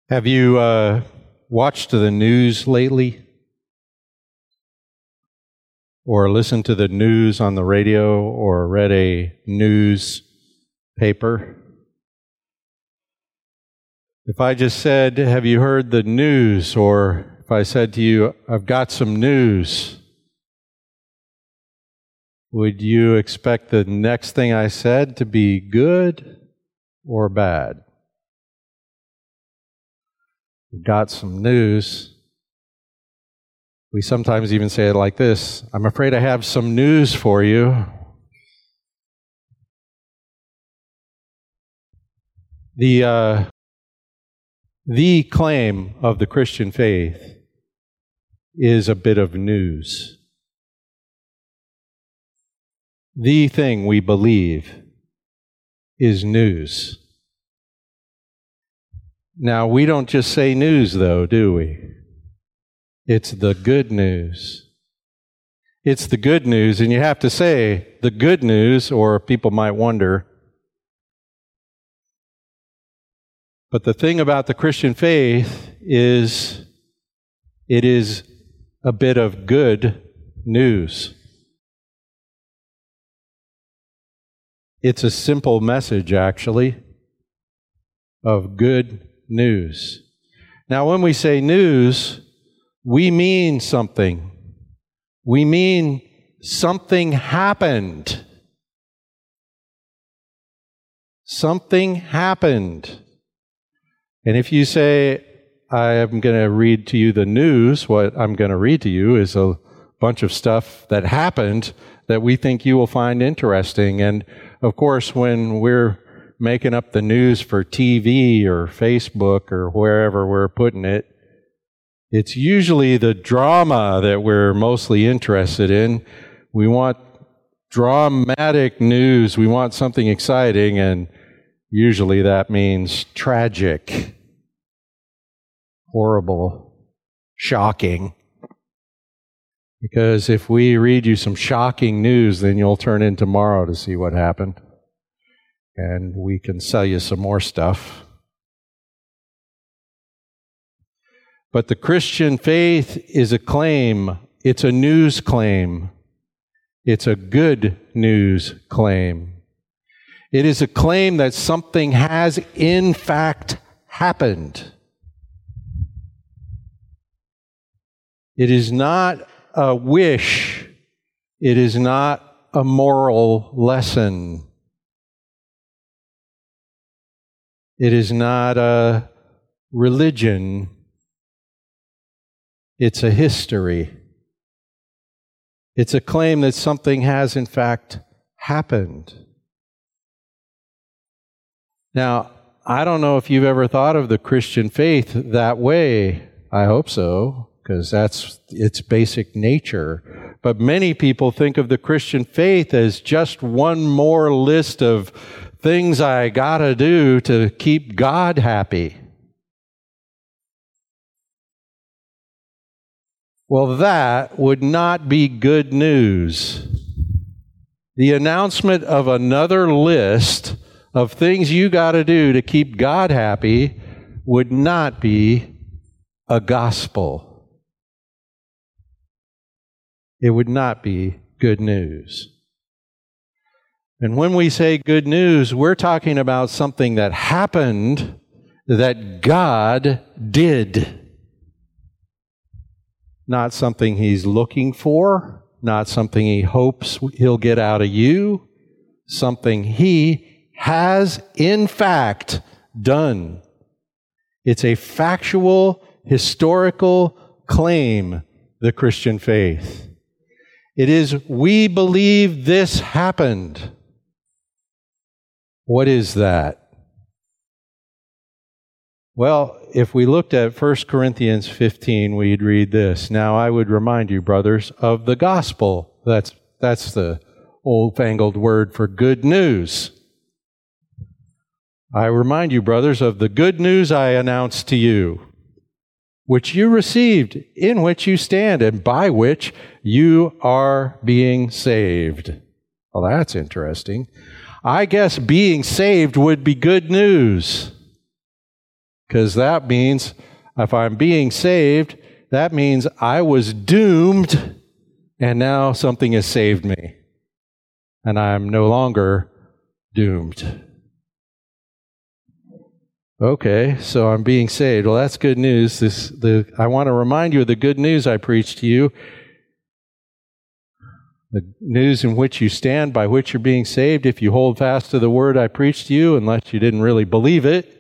Have you watched the news lately? Or listened to the news on the radio or read a newspaper? If I just said, have you heard the news? Or if I said to you, I've got some news, would you expect the next thing I said to be good or bad? We've got some news. We sometimes even say it like this: I'm afraid I have some news for you. The claim of the Christian faith is a bit of news. The thing we believe is news. Now, we don't just say news, though, do we? It's the good news. It's the good news, and you have to say the good news, or people might wonder. But the thing about the Christian faith is it is a bit of good news. It's a simple message, actually, of good news. Now, when we say news, we mean something. We mean something happened. Something happened. And if you say, I am going to read to you the news, what I'm going to read to you is a bunch of stuff that happened that we think you will find interesting. And of course, when we're making up the news for TV or Facebook or wherever we're putting it, it's usually the drama that we're mostly interested in. We want dramatic news. We want something exciting, and usually that means tragic, horrible, shocking. Because if we read you some shocking news, then you'll turn in tomorrow to see what happened. And we can sell you some more stuff. But the Christian faith is a claim. It's a news claim. It's a good news claim. It is a claim that something has in fact happened. It is not a wish. It is not a moral lesson. It is not a religion. It's a history. It's a claim that something has in fact happened. Now, I don't know if you've ever thought of the Christian faith that way. I hope so, because that's its basic nature. But many people think of the Christian faith as just one more list of things I gotta do to keep God happy. Well, that would not be good news. The announcement of another list of things you gotta do to keep God happy would not be a gospel. It would not be good news. And when we say good news, we're talking about something that happened that God did. Not something He's looking for, not something He hopes He'll get out of you, something He has in fact done. It's a factual, historical claim, the Christian faith. It is, we believe this happened. What is that? Well, if we looked at 1 Corinthians 15, we'd read this. Now I would remind you, brothers, of the gospel. That's the old-fangled word for good news. I remind you, brothers, of the good news I announced to you, which you received, in which you stand, and by which you are being saved. Well, that's interesting. I guess being saved would be good news. Because that means if I'm being saved, that means I was doomed and now something has saved me. And I'm no longer doomed. Okay, so I'm being saved. Well, that's good news. I want to remind you of the good news I preached to you. The news in which you stand, by which you're being saved, if you hold fast to the word I preached to you, unless you didn't really believe it.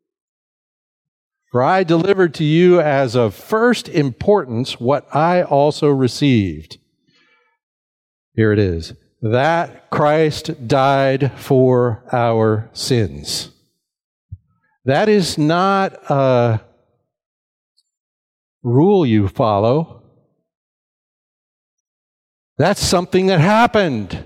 For I delivered to you as of first importance what I also received. Here it is. That Christ died for our sins. That is not a rule you follow. That's something that happened.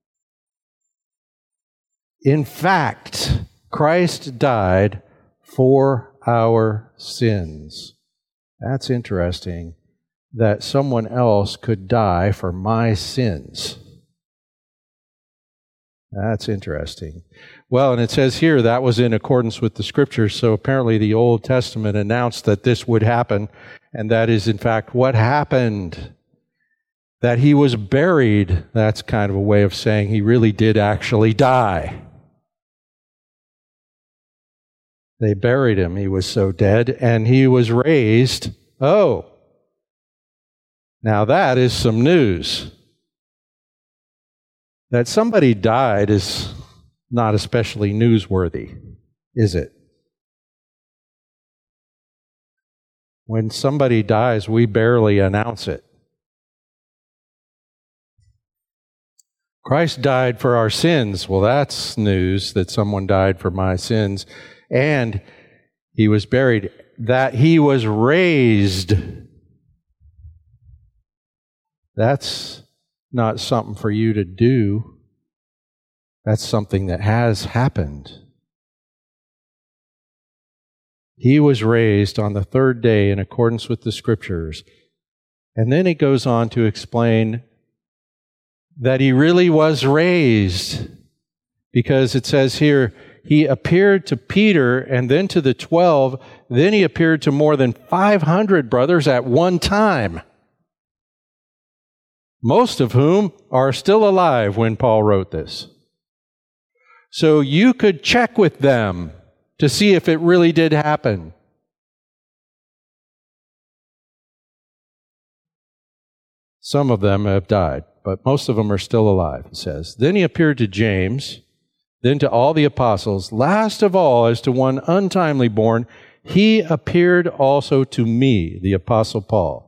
In fact, Christ died for our sins. That's interesting, that someone else could die for my sins. That's interesting. Well, and it says here that was in accordance with the Scriptures, so apparently the Old Testament announced that this would happen, and that is in fact what happened. That he was buried, that's kind of a way of saying he really did actually die. They buried him, he was so dead, and he was raised. Oh, now that is some news. That somebody died is not especially newsworthy, is it? When somebody dies, we barely announce it. Christ died for our sins. Well, that's news, that someone died for my sins. And he was buried. That he was raised. That's not something for you to do. That's something that has happened. He was raised on the third day in accordance with the Scriptures. And then he goes on to explain that he really was raised. Because it says here, he appeared to Peter and then to the 12. Then he appeared to more than 500 brothers at one time, most of whom are still alive when Paul wrote this. So you could check with them to see if it really did happen. Some of them have died, but most of them are still alive, it says. Then he appeared to James, then to all the apostles. Last of all, as to one untimely born, he appeared also to me, the apostle Paul.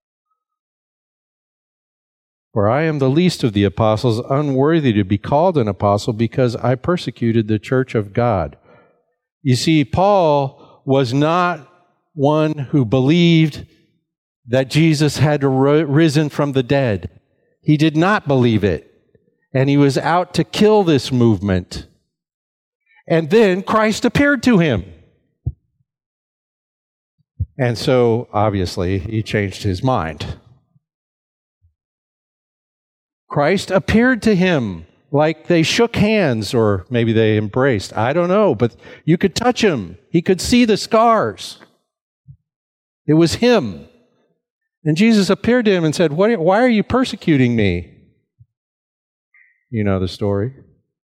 For I am the least of the apostles, unworthy to be called an apostle, because I persecuted the church of God. You see, Paul was not one who believed that Jesus had risen from the dead. He did not believe it. And he was out to kill this movement. And then Christ appeared to him. And so, obviously, he changed his mind. Christ appeared to him like they shook hands, or maybe they embraced. I don't know, but you could touch him. He could see the scars. It was him. And Jesus appeared to him and said, why are you persecuting me? You know the story.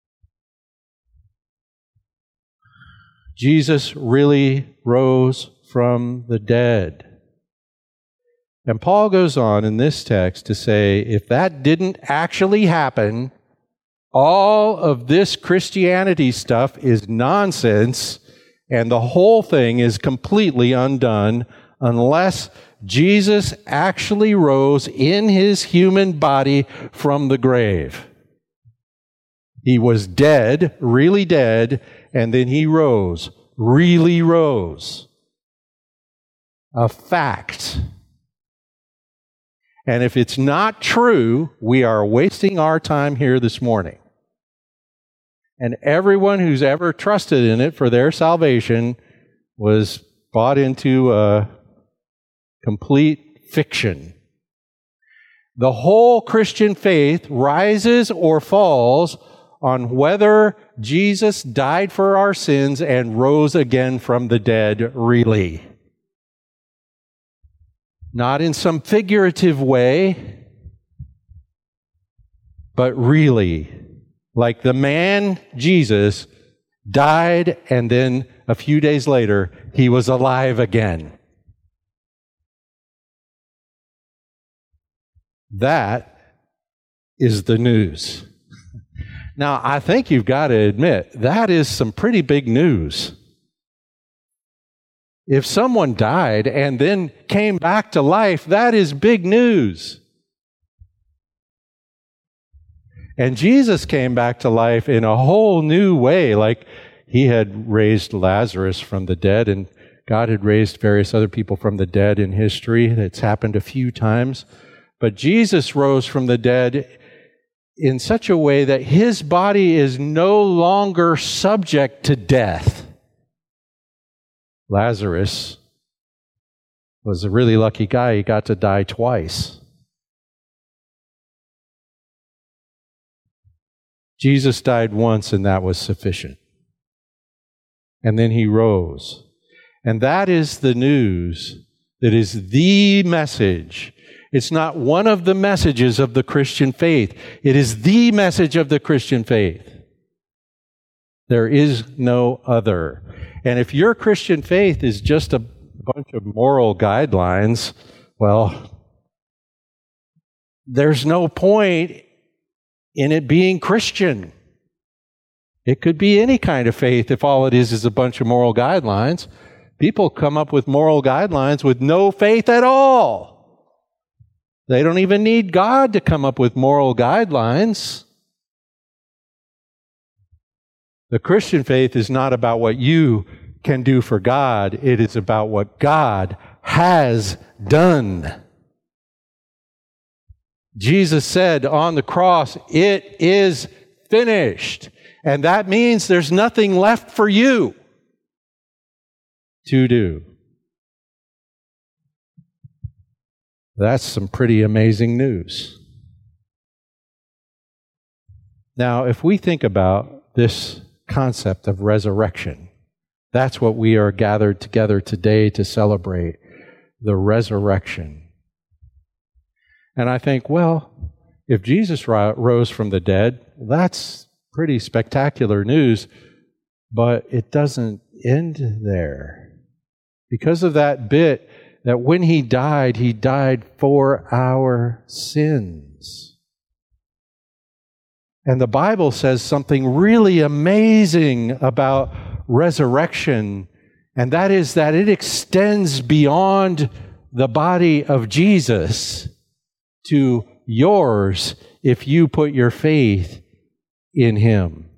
Jesus really rose from the dead. And Paul goes on in this text to say, if that didn't actually happen, all of this Christianity stuff is nonsense, and the whole thing is completely undone unless Jesus actually rose in his human body from the grave. He was dead, really dead, and then he rose, really rose. A fact. And if it's not true, we are wasting our time here this morning. And everyone who's ever trusted in it for their salvation was bought into a complete fiction. The whole Christian faith rises or falls on whether Jesus died for our sins and rose again from the dead, really. Not in some figurative way, but really. Like the man, Jesus, died, and then a few days later, he was alive again. That is the news. Now, I think you've got to admit, that is some pretty big news. If someone died and then came back to life, that is big news. And Jesus came back to life in a whole new way, like he had raised Lazarus from the dead, and God had raised various other people from the dead in history. It's happened a few times. But Jesus rose from the dead in such a way that his body is no longer subject to death. Lazarus was a really lucky guy. He got to die twice. Jesus died once, and that was sufficient. And then he rose. And that is the news that is the message. It's not one of the messages of the Christian faith. It is the message of the Christian faith. There is no other. And if your Christian faith is just a bunch of moral guidelines, well, there's no point in it being Christian. It could be any kind of faith if all it is a bunch of moral guidelines. People come up with moral guidelines with no faith at all. They don't even need God to come up with moral guidelines. The Christian faith is not about what you can do for God. It is about what God has done. Jesus said on the cross, "It is finished." And that means there's nothing left for you to do. That's some pretty amazing news. Now, if we think about this concept of resurrection, that's what we are gathered together today to celebrate, the resurrection. And I think, well, if Jesus rose from the dead, that's pretty spectacular news, but it doesn't end there. Because of that bit, that when he died for our sins. And the Bible says something really amazing about resurrection, and that is that it extends beyond the body of Jesus to yours if you put your faith in him.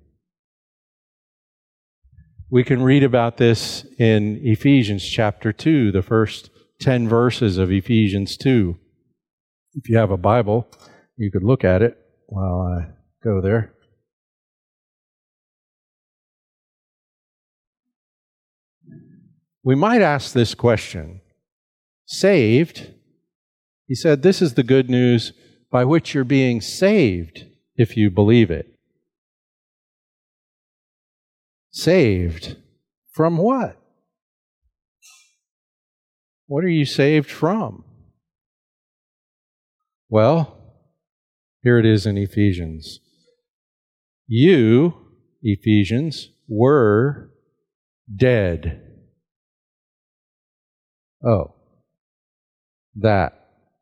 We can read about this in Ephesians chapter 2, the first 10 verses of Ephesians 2. If you have a Bible, you could look at it while I go there. We might ask this question. Saved, he said, this is the good news by which you're being saved if you believe it. Saved from what? What are you saved from? Well, here it is in Ephesians. You, Ephesians, were dead. Oh, that.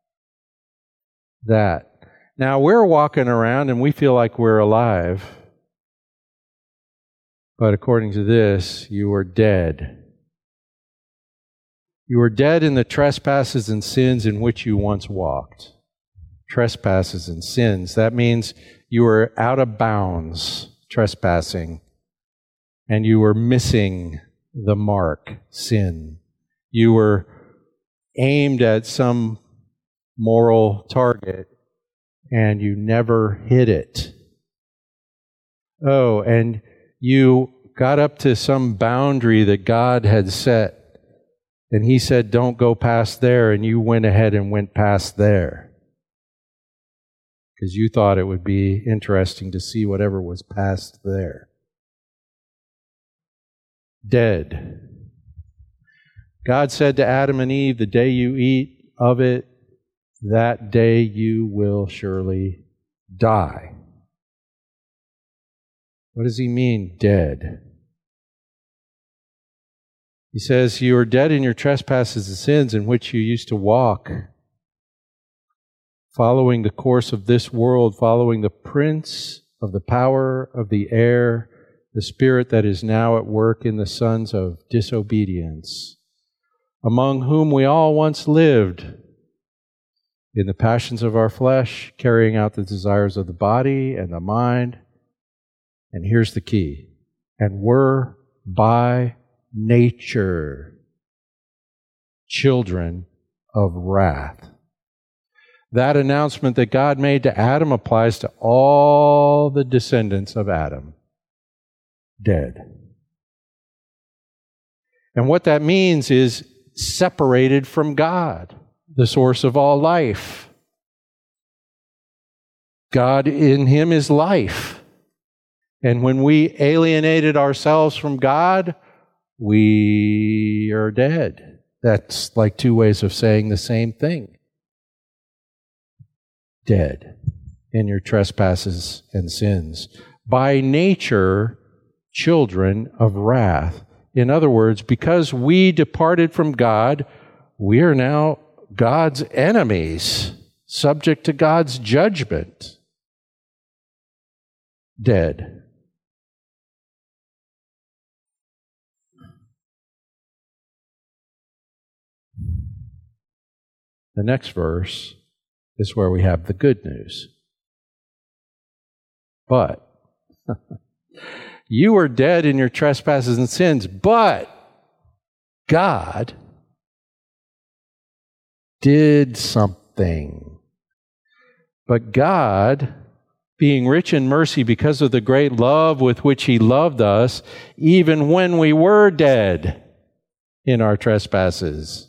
Now, we're walking around and we feel like we're alive. But according to this, you were dead. You were dead in the trespasses and sins in which you once walked. Trespasses and sins. That means you were out of bounds, trespassing, and you were missing the mark, sin. You were aimed at some moral target, and you never hit it. Oh, and you got up to some boundary that God had set, and he said, don't go past there, and you went ahead and went past there. Because you thought it would be interesting to see whatever was past there. dead. God said to Adam and Eve, the day you eat of it, that day you will surely die. What does he mean, dead? He says, you are dead in your trespasses and sins in which you used to walk, following the course of this world, following the prince of the power of the air, the spirit that is now at work in the sons of disobedience, among whom we all once lived in the passions of our flesh, carrying out the desires of the body and the mind. And here's the key. And were by nature children of wrath. That announcement that God made to Adam applies to all the descendants of Adam. Dead. And what that means is separated from God, the source of all life. God in him is life. And when we alienated ourselves from God, we are dead. That's like two ways of saying the same thing. Dead in your trespasses and sins. By nature, children of wrath. In other words, because we departed from God, we are now God's enemies, subject to God's judgment. Dead. The next verse is where we have the good news. But you were dead in your trespasses and sins, but God did something. But God, being rich in mercy because of the great love with which he loved us, even when we were dead in our trespasses.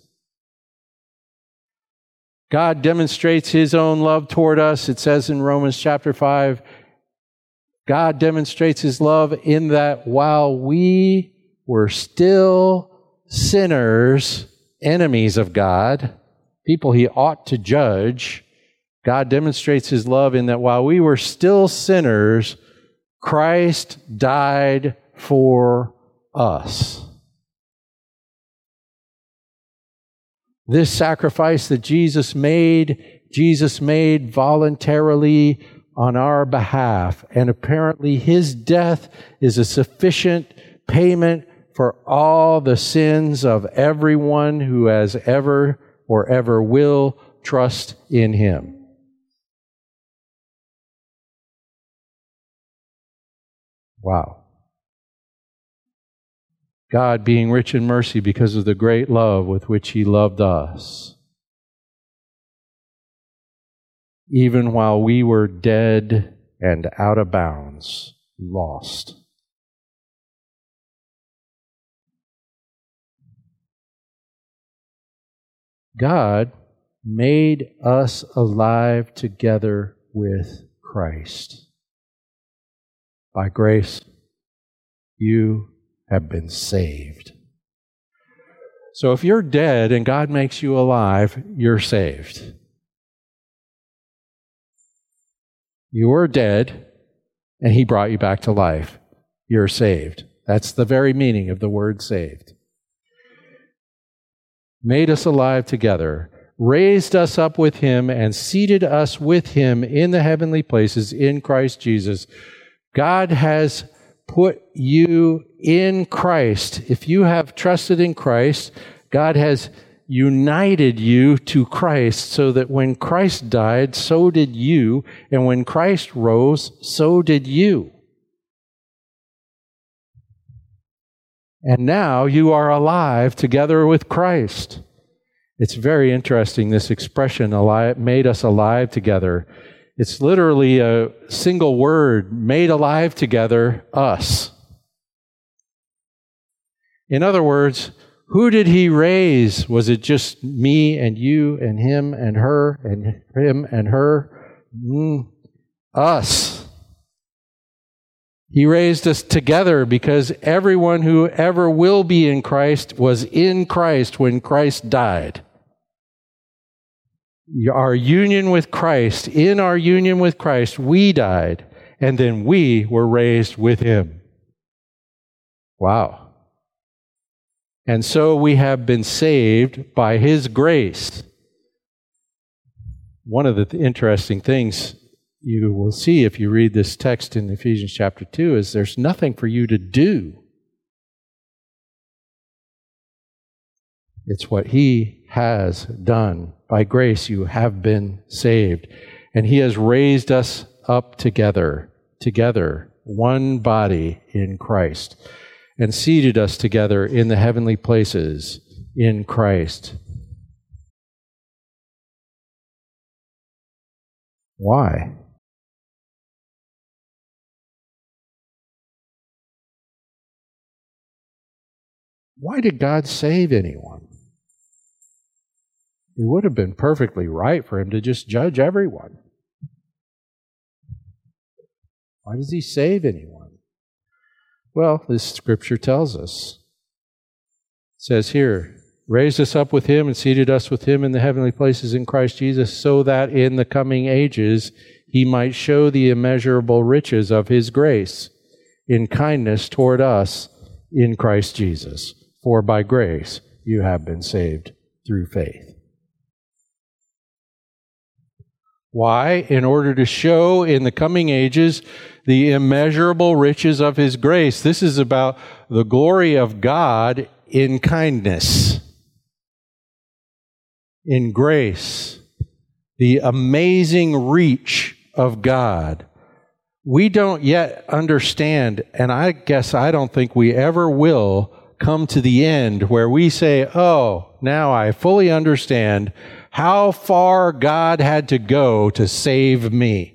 God demonstrates his own love toward us. It says in Romans chapter 5, God demonstrates his love in that while we were still sinners, enemies of God, people he ought to judge, God demonstrates his love in that while we were still sinners, Christ died for us. This sacrifice that Jesus made voluntarily on our behalf. And apparently his death is a sufficient payment for all the sins of everyone who has ever or ever will trust in him. Wow. God being rich in mercy because of the great love with which he loved us. Even while we were dead and out of bounds, lost. God made us alive together with Christ. By grace, you have been saved. So if you're dead and God makes you alive, you're saved. You were dead and he brought you back to life. You're saved. That's the very meaning of the word saved. Made us alive together, raised us up with him, and seated us with him in the heavenly places in Christ Jesus. God has put you in Christ. If you have trusted in Christ, God has united you to Christ so that when Christ died, so did you, and when Christ rose, so did you. And now you are alive together with Christ. It's very interesting, this expression, made us alive together. It's literally a single word, made alive together, us. In other words, who did he raise? Was it just me and you and him and her and him and her? Us. He raised us together because everyone who ever will be in Christ was in Christ when Christ died. Our union with Christ, in our union with Christ, we died, and then we were raised with Him. Wow. And so we have been saved by His grace. One of the interesting things you will see if you read this text in Ephesians chapter 2 is there's nothing for you to do. It's what He has done. By grace you have been saved. And He has raised us up together, one body in Christ, and seated us together in the heavenly places in Christ. Why? Why did God save anyone? It would have been perfectly right for Him to just judge everyone. Why does He save anyone? Well, this scripture tells us. It says here, raised us up with Him and seated us with Him in the heavenly places in Christ Jesus, so that in the coming ages He might show the immeasurable riches of His grace in kindness toward us in Christ Jesus. For by grace you have been saved through faith. Why? In order to show in the coming ages the immeasurable riches of His grace. This is about the glory of God in kindness, in grace, the amazing reach of God. We don't yet understand, and I guess I don't think we ever will come to the end where we say, oh, now I fully understand how far God had to go to save me.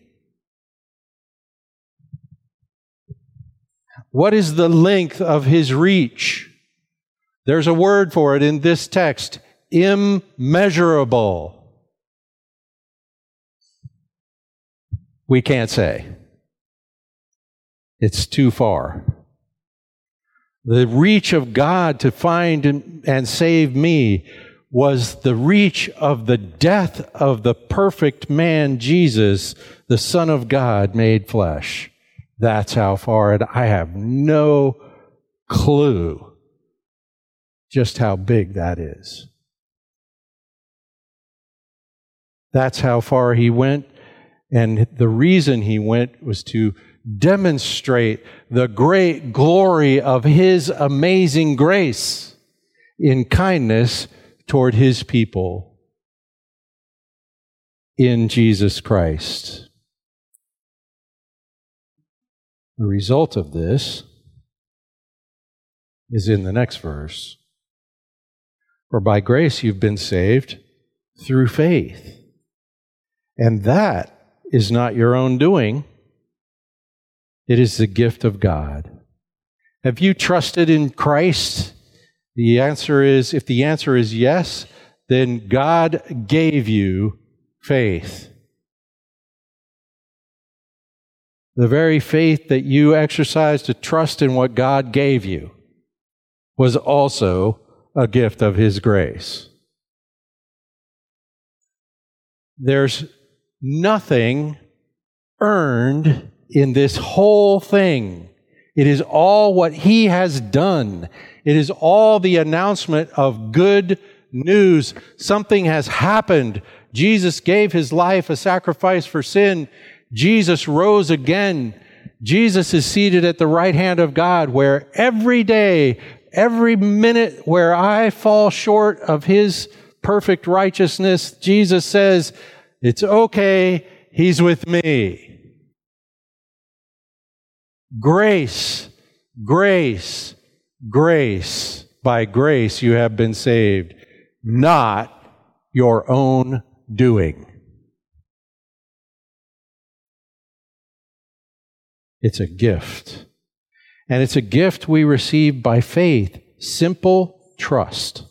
What is the length of His reach? There's a word for it in this text, immeasurable. We can't say. It's too far. The reach of God to find and save me was the reach of the death of the perfect man, Jesus, the Son of God made flesh. That's how far, and I have no clue just how big that is. That's how far He went, and the reason He went was to demonstrate the great glory of His amazing grace in kindness toward His people in Jesus Christ. The result of this is in the next verse. For by grace you've been saved through faith. And that is not your own doing. It is the gift of God. Have you trusted in Christ? The answer is, if the answer is yes, then God gave you faith. The very faith that you exercised to trust in what God gave you was also a gift of His grace. There's nothing earned in this whole thing. It is all what He has done. It is all the announcement of good news. Something has happened. Jesus gave His life a sacrifice for sin. Jesus rose again. Jesus is seated at the right hand of God, where every day, every minute where I fall short of His perfect righteousness, Jesus says, it's okay, He's with me. Grace, grace, grace. By grace you have been saved, not your own doing. It's a gift. And it's a gift we receive by faith, simple trust.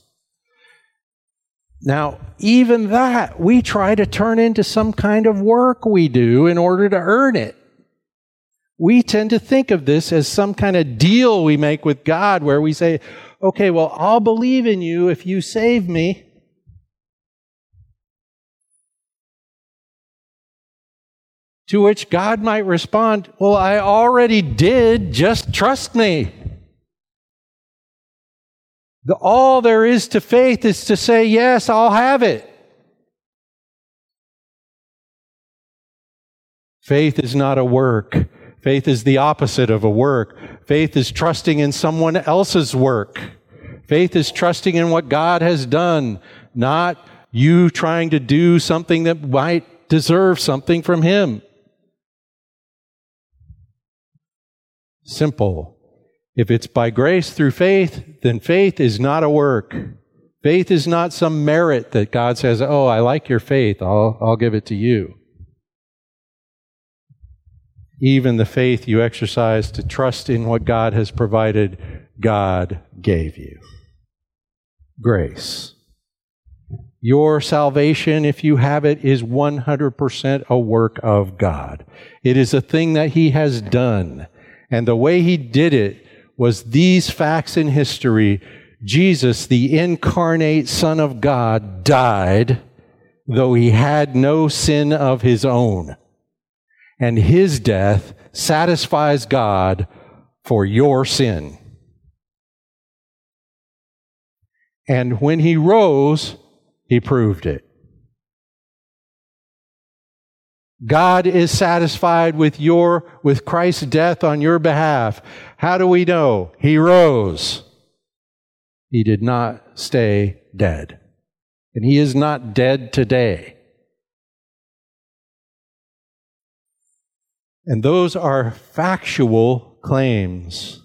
Now, even that, we try to turn into some kind of work we do in order to earn it. We tend to think of this as some kind of deal we make with God where we say, okay, well, I'll believe in you if you save me. To which God might respond, well, I already did, just trust me. All there is to faith is to say, yes, I'll have it. Faith is not a work. Faith is the opposite of a work. Faith is trusting in someone else's work. Faith is trusting in what God has done, not you trying to do something that might deserve something from Him. Simple. If it's by grace through faith, then faith is not a work. Faith is not some merit that God says, oh, I like your faith, I'll give it to you. Even the faith you exercise to trust in what God has provided, God gave you. Grace. Your salvation, if you have it, is 100% a work of God. It is a thing that He has done. And the way He did it was these facts in history. Jesus, the incarnate Son of God, died, though He had no sin of His own. And His death satisfies God for your sin. And when He rose, He proved it. God is satisfied with Christ's death on your behalf. How do we know? He rose. He did not stay dead. And He is not dead today. And those are factual claims.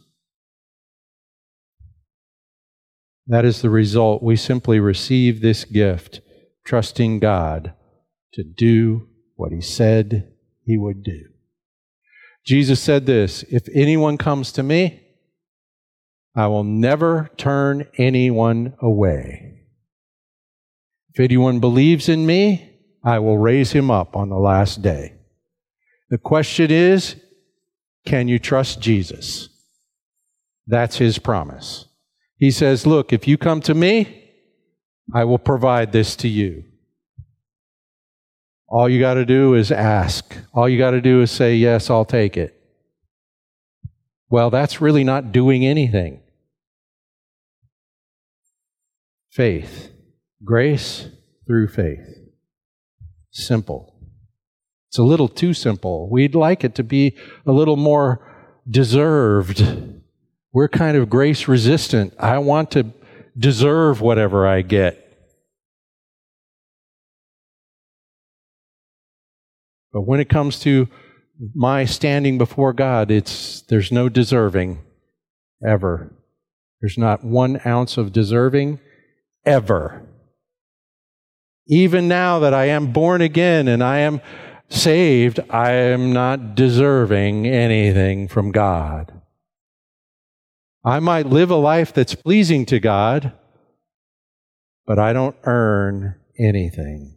That is the result. We simply receive this gift, trusting God to do what He said He would do. Jesus said this, if anyone comes to me, I will never turn anyone away. If anyone believes in me, I will raise him up on the last day. The question is, can you trust Jesus? That's His promise. He says, look, if you come to me, I will provide this to you. All you got to do is ask. All you got to do is say, yes, I'll take it. Well, that's really not doing anything. Faith. Grace through faith. Simple. It's a little too simple. We'd like it to be a little more deserved. We're kind of grace resistant. I want to deserve whatever I get. But when it comes to my standing before God, there's no deserving ever. There's not 1 ounce of deserving ever. Even now that I am born again and I am saved, I am not deserving anything from God. I might live a life that's pleasing to God, but I don't earn anything.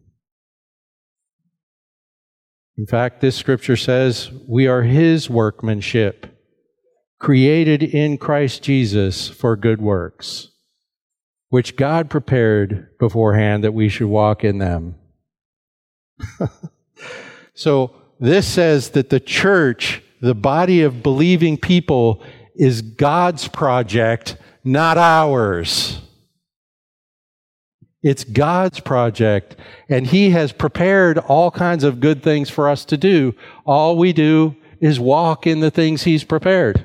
In fact, this scripture says we are His workmanship, created in Christ Jesus for good works, which God prepared beforehand that we should walk in them. So this says that the church, the body of believing people, is God's project, not ours. It's God's project, and He has prepared all kinds of good things for us to do. All we do is walk in the things He's prepared.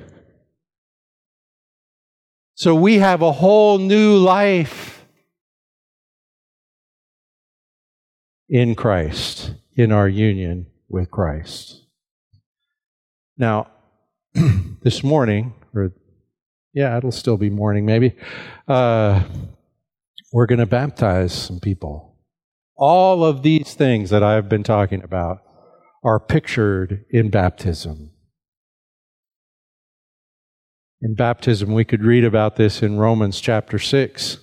So we have a whole new life in Christ, in our union with Christ. Now, this morning, it'll still be morning maybe, we're going to baptize some people. All of these things that I've been talking about are pictured in baptism. In baptism, we could read about this in Romans chapter 6.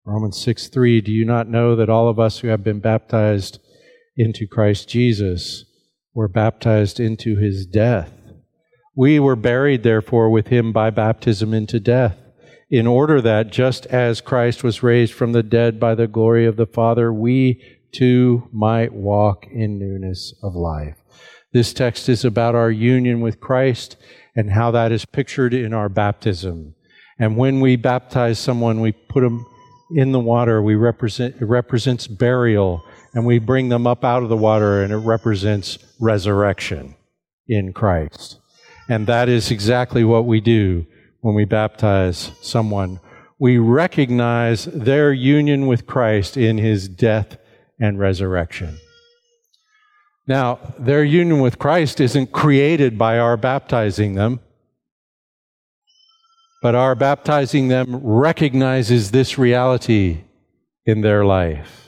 Romans 6:3, do you not know that all of us who have been baptized into Christ Jesus were baptized into his death? We were buried, therefore, with him by baptism into death, in order that, just as Christ was raised from the dead by the glory of the Father, we too might walk in newness of life. This text is about our union with Christ and how that is pictured in our baptism. And when we baptize someone, we put them in the water. It represents burial, and we bring them up out of the water, and it represents resurrection in Christ. And that is exactly what we do when we baptize someone. We recognize their union with Christ in his death and resurrection. Now, their union with Christ isn't created by our baptizing them, but our baptizing them recognizes this reality in their life.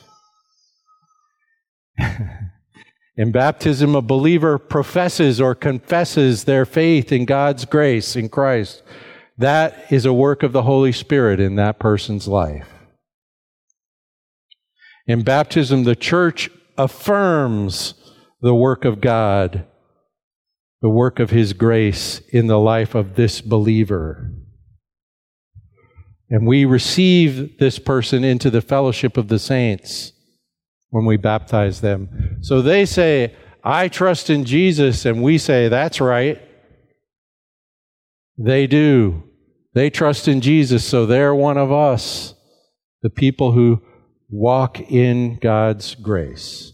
In baptism, a believer professes or confesses their faith in God's grace in Christ. That is a work of the Holy Spirit in that person's life. In baptism, the church affirms the work of God, the work of his grace in the life of this believer. And we receive this person into the fellowship of the saints when we baptize them. So they say, I trust in Jesus, and we say, that's right. They do. They trust in Jesus, so they're one of us, the people who walk in God's grace.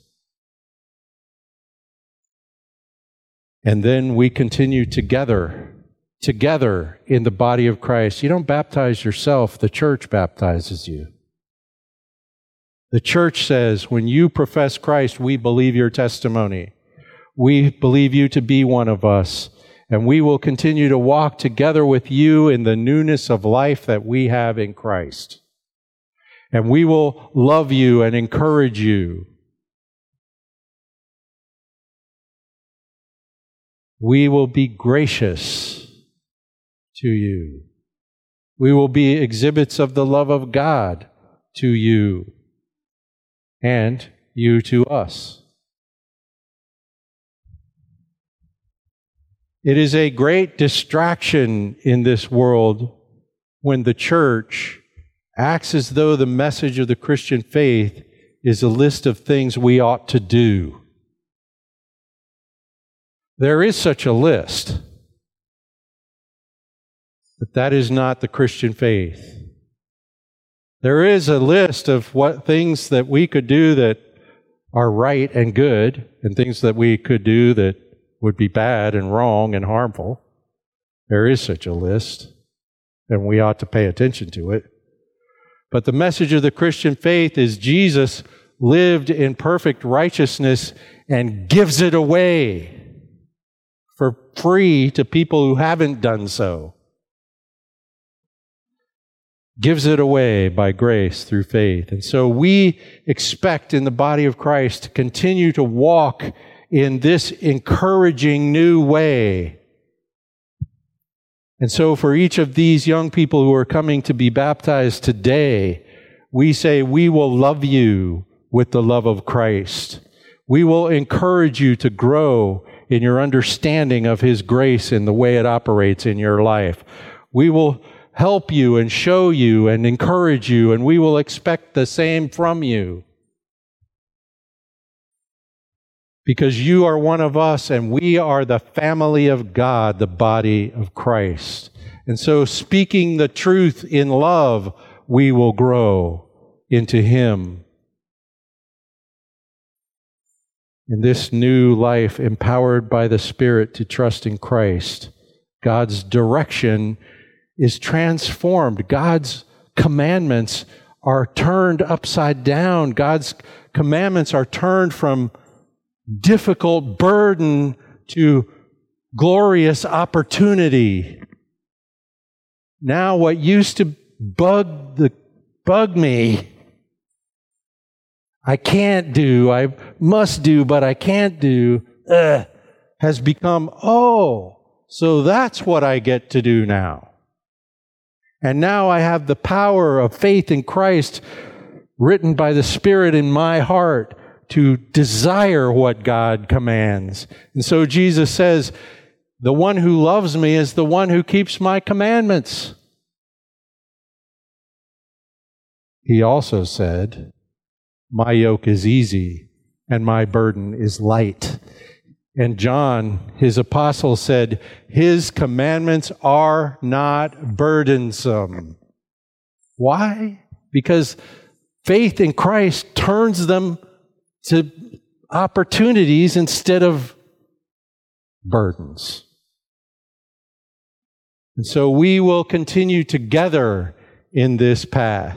And then we continue together in the body of Christ. You don't baptize yourself, the church baptizes you. The church says, when you profess Christ, we believe your testimony. We believe you to be one of us, and we will continue to walk together with you in the newness of life that we have in Christ. And we will love you and encourage you. We will be gracious to you. We will be exhibits of the love of God to you, and you to us. It is a great distraction in this world when the church acts as though the message of the Christian faith is a list of things we ought to do. There is such a list, but that is not the Christian faith. There is a list of what things that we could do that are right and good, and things that we could do that would be bad and wrong and harmful. There is such a list, and we ought to pay attention to it. But the message of the Christian faith is Jesus lived in perfect righteousness and gives it away for free to people who haven't done so. Gives it away by grace through faith. And so we expect in the body of Christ to continue to walk in this encouraging new way. And so for each of these young people who are coming to be baptized today, we say, we will love you with the love of Christ. We will encourage you to grow in your understanding of his grace and the way it operates in your life. We will help you and show you and encourage you, and we will expect the same from you. Because you are one of us, and we are the family of God, the body of Christ. And so, speaking the truth in love, we will grow into him. In this new life, empowered by the Spirit to trust in Christ, God's direction is transformed. God's commandments are turned upside down. God's commandments are turned from difficult burden to glorious opportunity. Now what used to bug me, I can't do, I must do, but I can't do, has become, oh, so that's what I get to do now. And now I have the power of faith in Christ written by the Spirit in my heart to desire what God commands. And so Jesus says, the one who loves me is the one who keeps my commandments. He also said, my yoke is easy and my burden is light. And John, his apostle, said, his commandments are not burdensome. Why? Because faith in Christ turns them to opportunities instead of burdens. And so we will continue together in this path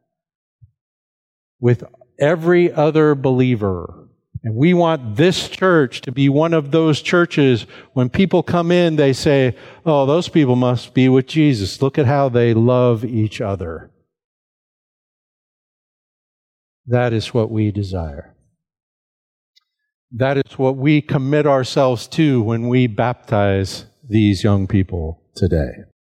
with every other believer. And we want this church to be one of those churches when people come in, they say, oh, those people must be with Jesus. Look at how they love each other. That is what we desire. That is what we commit ourselves to when we baptize these young people today.